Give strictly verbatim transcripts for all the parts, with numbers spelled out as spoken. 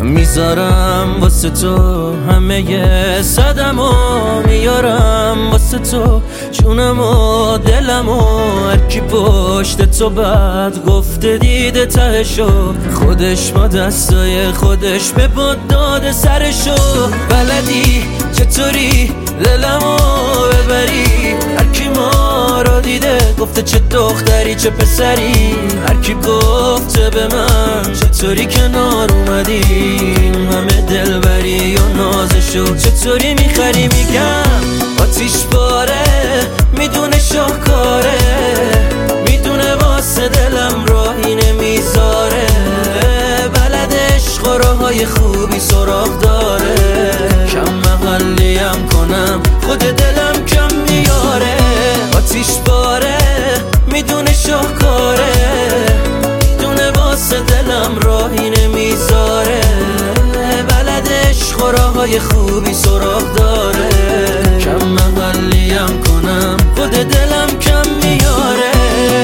میذارم واسه تو همه صدمو میارم واسه تو جونم و دلم و هرکی پشت تو بعد گفته دیده تهشو خودش با دستای خودش به پاد داده سرشو بلدی چطوری دلمو ببری هرکی ما رو دیده گفته چه دختری چه پسری هرکی گفته به من چطوری کنار اومدیم همه دلبری و نازشو چطوری میخری میگم آتیش باره میدونه شاهکاره میدونه واسه دلم راهی نمیذاره بلد عشق و راههای خوبی سراغ داره کم محلی هم کنم خود دلم کم میاره آتیش باره میدونه شاهکاره میدونه واسه دلم راهی نمیذاره بلد عشق و راههای خوبی سراغ داره کم محلی هم کنم خود دلم کم میاره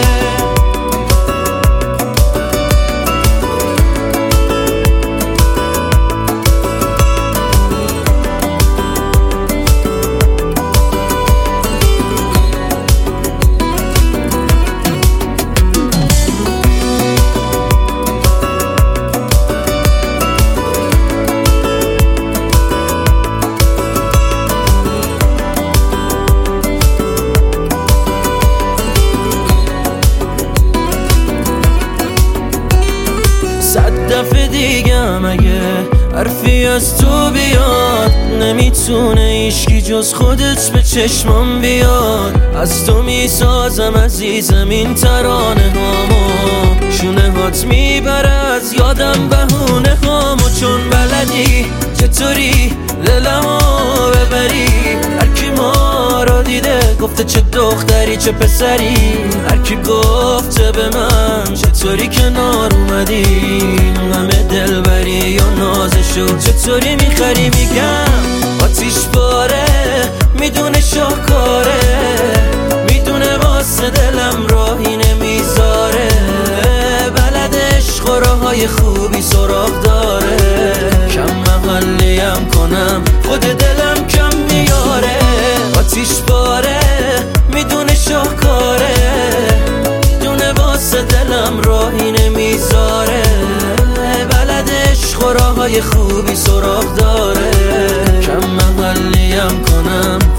صد دفعه دیگم اگه حرفی از تو بیاد نمیتونه ایشکی جز خودت به چشمم بیاد از تو میسازم عزیزم این ترانه هامو شونه هات میبره از یادم بهونه هامو چون بلدی چطوری دلمو ببری هرکی ما رو دیده گفته چه دختری چه پسری هرکی گفته به من چطوری کنار اومدیم همه دلبری و نازشو چطوری میخری میگم آتیش باره میدونه شاهکاره میدونه واسه دلم راهی نمیذاره بلد عشق و راههای خوبی سراغ داره کم محلی هم کنم خود دلم کم میاره آتیش باره میدونه شاهکاره میدونه واسه دلم راهی نمیذاره بلد عشق و راههای خوبی سراغ داره کم محلی هم کنم